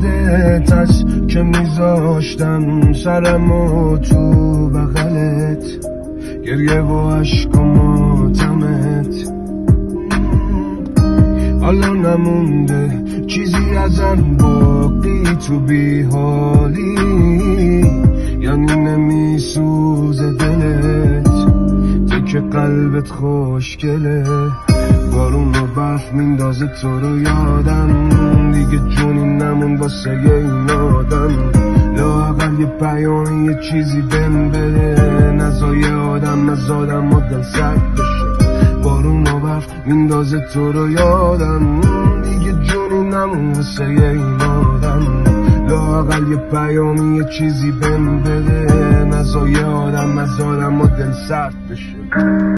یادت هست که میذاشتم سرمو تو بغلت، گریه و عشق و ماتمت. حالا نمونده چیزی ازم باقی تو بیحالی، یعنی نمیسوزه دلت که قلبت خوشگله. بارون و برف میندازه تو رو یادم، دیگه جونی نمون واسه این آدم. لااقل یه پیامی یه چیزی بهم بده، نزای آدم از آدم و دل سرد بشه. بارون و برف میندازه تو رو یادم، دیگه جونی نمون واسه این آدم. لااقل یه پیامی یه چیزی بهم بده، نزای آدم از آدم و دل سرد بشه.